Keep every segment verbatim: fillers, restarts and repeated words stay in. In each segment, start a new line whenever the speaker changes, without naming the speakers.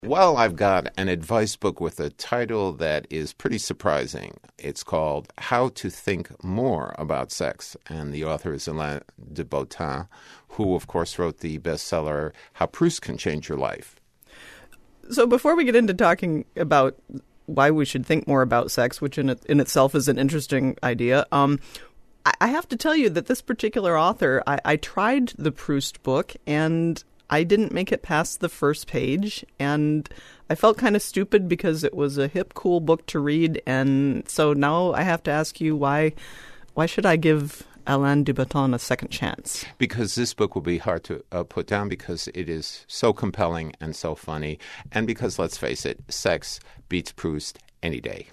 Well, I've got an advice book with a title that is pretty surprising. It's called How to Think More About Sex, and the author is Alain de Botton, who, of course, wrote the bestseller How Proust Can Change Your Life.
So before we get into talking about why we should think more about sex, which in it, in itself is an interesting idea, um, I, I have to tell you that this particular author, I, I tried the Proust book, and I didn't make it past the first page, and I felt kind of stupid because it was a hip, cool book to read, and so now I have to ask you, why why should I give Alain de Botton a second chance?
Because this book will be hard to uh, put down because it is so compelling and so funny, and because, let's face it, sex beats Proust any day.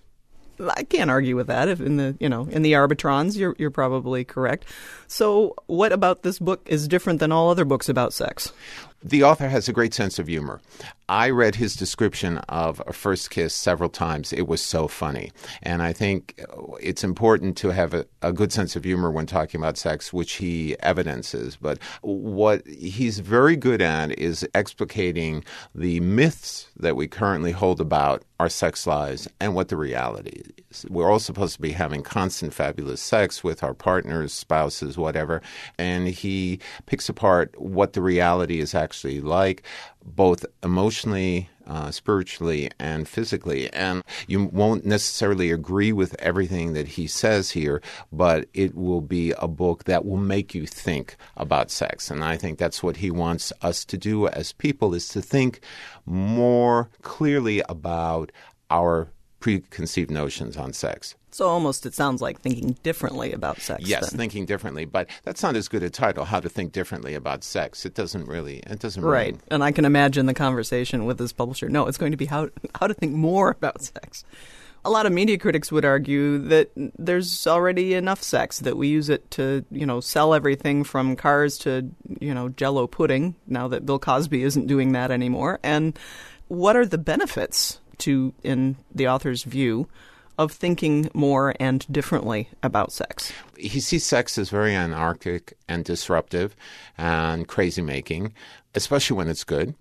I can't argue with that. If in the you know in the arbitrons, you're you're probably correct. So, what about this book is different than all other books about sex?
The author has a great sense of humor. I read his description of a first kiss several times. It was so funny. And I think it's important to have a, a good sense of humor when talking about sex, which he evidences. But what he's very good at is explicating the myths that we currently hold about our sex lives and what the reality is. We're all supposed to be having constant, fabulous sex with our partners, spouses, whatever. And he picks apart what the reality is actually actually like, both emotionally, uh, spiritually, and physically. And you won't necessarily agree with everything that he says here, but it will be a book that will make you think about sex. And I think that's what he wants us to do as people, is to think more clearly about our preconceived notions on sex.
So almost it sounds like thinking differently about sex.
Yes,
then.
Thinking differently, but that's not as good a title, How to Think Differently About Sex. It doesn't really, it doesn't
Right,
really...
and I can imagine the conversation with his publisher. No, it's going to be how how to think more about sex. A lot of media critics would argue that there's already enough sex, that we use it to, you know, sell everything from cars to, you know, Jell-O pudding, now that Bill Cosby isn't doing that anymore. And what are the benefits to, in the author's view, of thinking more and differently about sex?
He sees sex as very anarchic and disruptive and crazy-making, especially when it's good.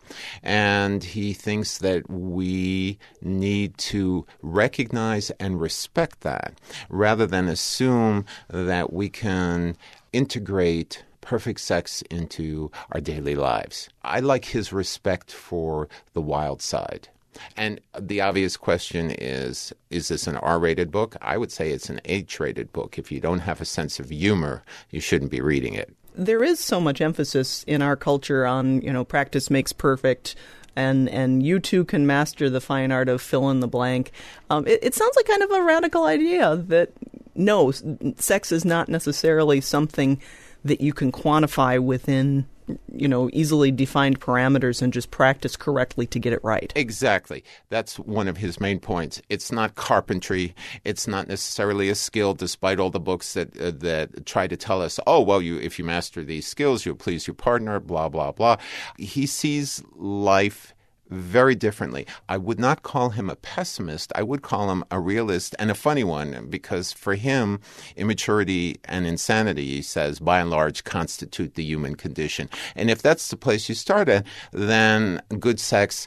And he thinks that we need to recognize and respect that rather than assume that we can integrate perfect sex into our daily lives. I like his respect for the wild side. And the obvious question is, is this an R-rated book? I would say it's an H-rated book. If you don't have a sense of humor, you shouldn't be reading it.
There is so much emphasis in our culture on, you know, practice makes perfect, and, and you too can master the fine art of fill in the blank. Um, it, it sounds like kind of a radical idea that, no, sex is not necessarily something that you can quantify within, you know, easily defined parameters and just practice correctly to get it right.
Exactly. That's one of his main points. It's not carpentry. It's not necessarily a skill, despite all the books that uh, that try to tell us, oh, well, you if you master these skills, you'll please your partner, blah, blah, blah. He sees life very differently. I would not call him a pessimist. I would call him a realist, and a funny one, because for him, immaturity and insanity, he says, by and large, constitute the human condition. And if that's the place you start at, then good sex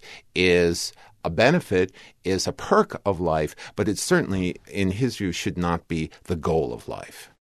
is a benefit, is a perk of life, but it certainly, in his view, should not be the goal of life.